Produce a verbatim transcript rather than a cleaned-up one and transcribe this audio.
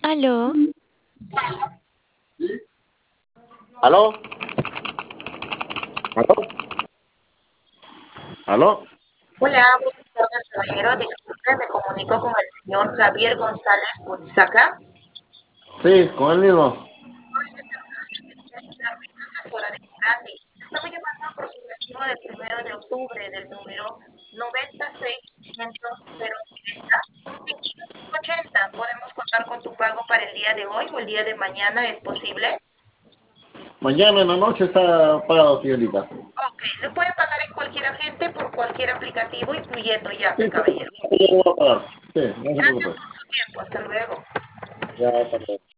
Aló, ¿Aló? ¿Aló? ¿Aló? Hola, buenas tardes, caballero. Disculpe, me comunico con el señor Javier González Purizaca. Sí, con él mismo. Soy de Farmacias Especial, asesora de Gerandi. Estamos llamando por su recibo del primero de octubre del número noventa y seis quinientos ochenta. ochenta. ¿Podemos contar con tu pago para el día de hoy o el día de mañana? ¿Es posible? Mañana en la noche está pagado, señorita. Ok, lo puede pagar en cualquier agente por cualquier aplicativo, incluyendo Sí, Yape, sí, caballero. yo lo voy a pagar. Sí, no se Gracias preocupe. por su tiempo. Hasta luego. Ya, está bien.